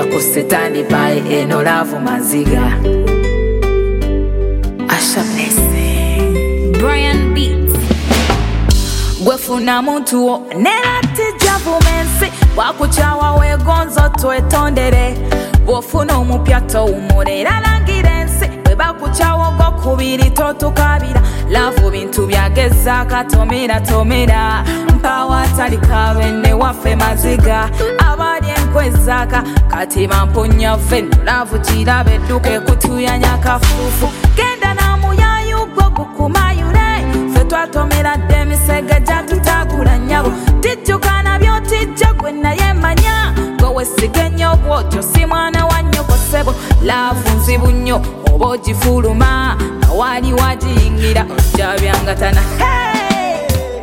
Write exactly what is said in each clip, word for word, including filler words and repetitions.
yakusitandi pai eno love maziga. Asha Blessing Brian Beats gwefuna muntu wo nerati javumensi wakuchawa wegonzo twetondere bwofuna omupya towumulera langirensi webakuchawa gokubiri totukabira lavu bintu byageza katomera tomera mpawa talika bene waffe maziga abali enkwezaka kati bamponya ffe lavu kirabe duke kutuyanya kafufu genda na muyayu gwo gukumayure ffe twatomera demisege jatutagula nyabo tijjukana byotijja gwe naye manya gwe wesige nnyo bwotyo si mwana wa nnyoko ssebo laavu nzibu nnyo oba ogifuluma awali wagiyingira ojjabyangatana. Hey!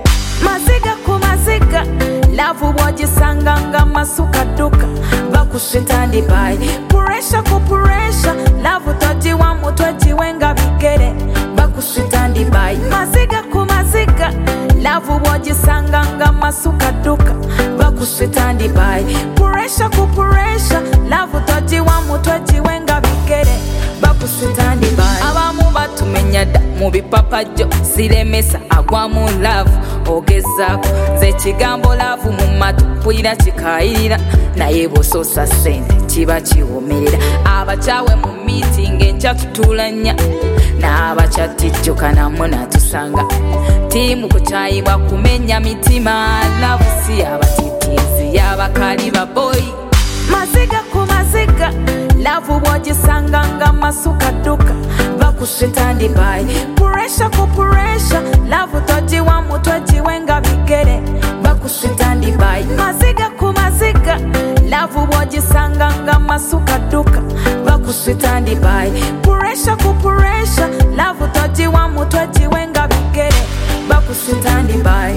maziga ku maziga laavu bwogisanga nga masuka dduka bakusitandi bai puresha ku puresha laavu togiwa mutwe giwenga bigere bakusitandi bai maziga ku maziga laavu bwogisanga nga masuka dduka bakusitandi bai puresha ku puresha laavu togiwa mutwe giwenga bigere bakusitandi bai abamu batumenya dda mu bipapajjo siremesa agwa mu laavu ogezaako nze kigambo laavu mu matu mpulira kikayirira naye bw'ososa ssente kiba kiwomerera abakyawe mu miitingi enkya tutulanya n'abakyatijjuka namwe natusanga tiimu kukyayibwa kumenya mitima laavu si abatitiizi y'abakali baboyi maziga ku maziga laavu bwogisanga nga masuka dduka bakusitandi bai puresha ku puresha laavu togiwa mutwe giwenga bigere bakusitandi bai maziga ku maziga laavu bwogisanga nga masuka dduka bakusitandi bai puresha ku puresha laavu togiwa mutwe giwenga bigere bakusitandi bai.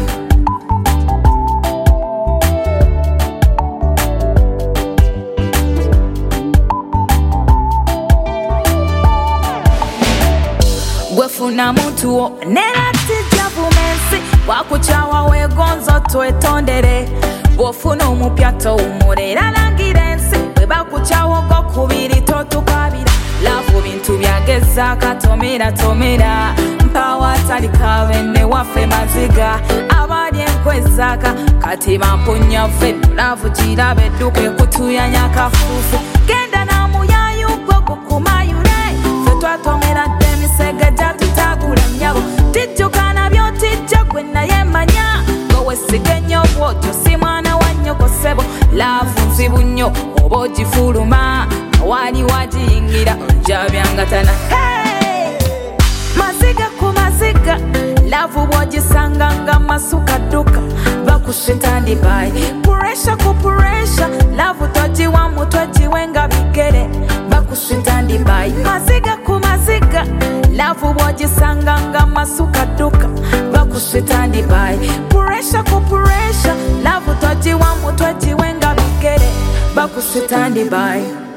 gwefuna muntu wo nerati javumensi wakuchawa wegonzo twetondere bwofuna omupya towumulera langirensi webakuchawa gokubiri totukabira laavu bintu byageza katomera tomera mpawa talika bene waffe maziga abali enkwezaka kati bamponya ffe laavu kirabe duke kutuyanya kafufu genda na muyayu gwo gukumayure ffe twatomera demisege jatutagula nyabo tijjukana byotijja gwe naye manya gwe wesige nnyo bwotyo si mwana wa nnyoko ssebo laavu nzibu nnyo oba ogifuluma awali wagiyingira ojjabyangatana. Hey! maziga ku maziga laavu bwogisanga nga masuka dduka bakusitandi bai puresha ku puresha laavu togiwa mutwe giwenga bigere bakusitandi bai maziga ku maziga laavu bwogisanga nga masuka dduka bakusitandi bai puresha ku puresha laavu togiwa mutwe giwenga bigere bakusitandi bai.